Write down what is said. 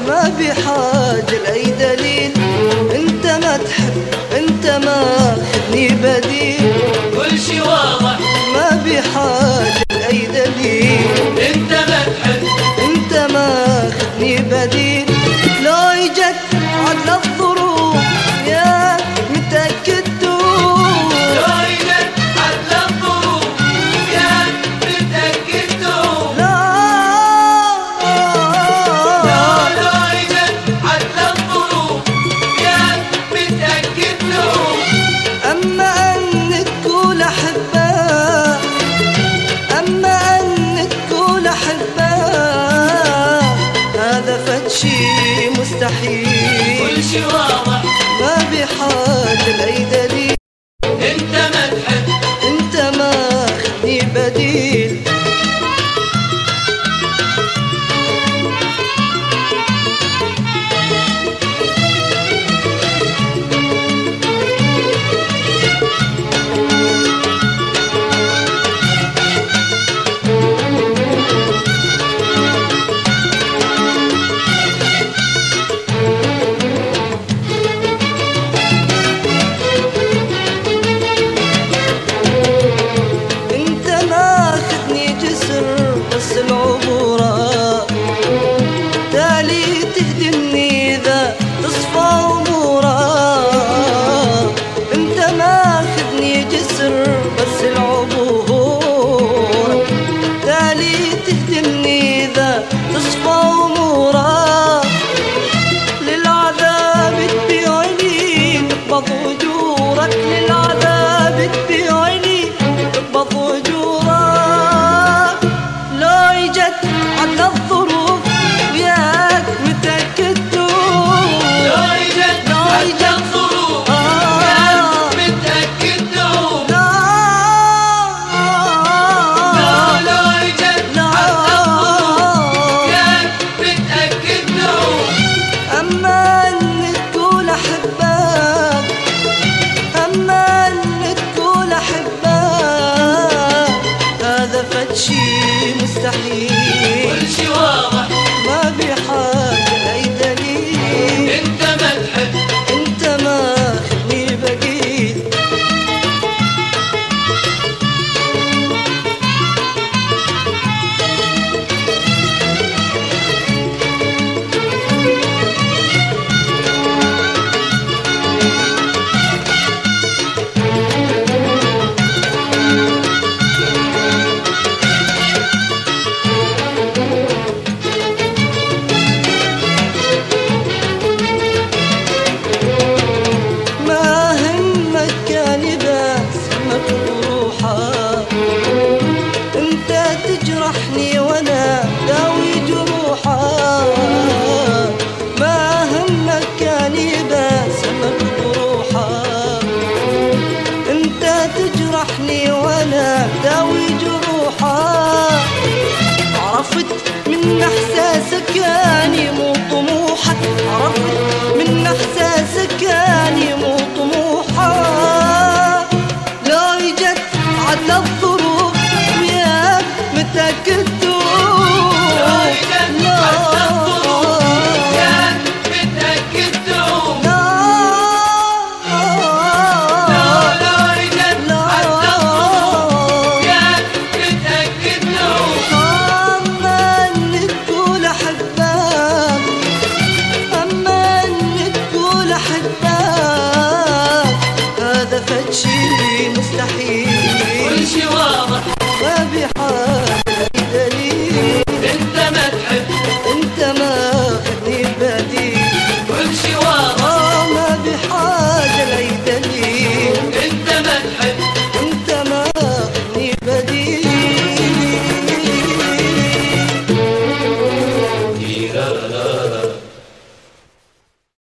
ما بحاجة لأي دليل. انت ما تحب انت ماخذني بديل. كل شي واضح ما بحاجة لأي دليل. انت ما تحب انت ماخذني بديل. لو اجت عدل الظروف يا متأكد دوب. لو اجت عدل الظروف يا متأكد دوب. لا لو اجت عدل الظروف يا متأكد دوب. أما أن تقول أحبها، أما أن تقول أحبها، هذا فد شي مستحيل. كل شي واضح ما بحاجة لأي دليل. انت ما تحب